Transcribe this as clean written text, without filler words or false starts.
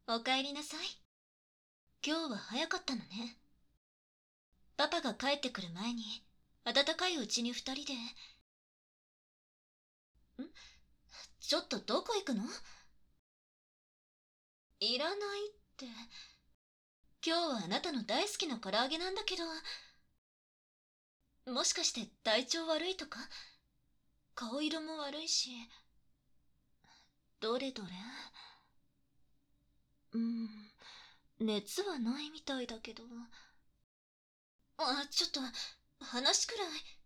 おかえりなさい。今日は早かったのね。パパが帰ってくる前に、暖かいうちに二人で。ちょっとどこ行くの？いらないって。今日はあなたの大好きな唐揚げなんだけど。もしかして体調悪いとか？顔色も悪いし。どれどれ。熱はないみたいだけど。ちょっと、話くらい。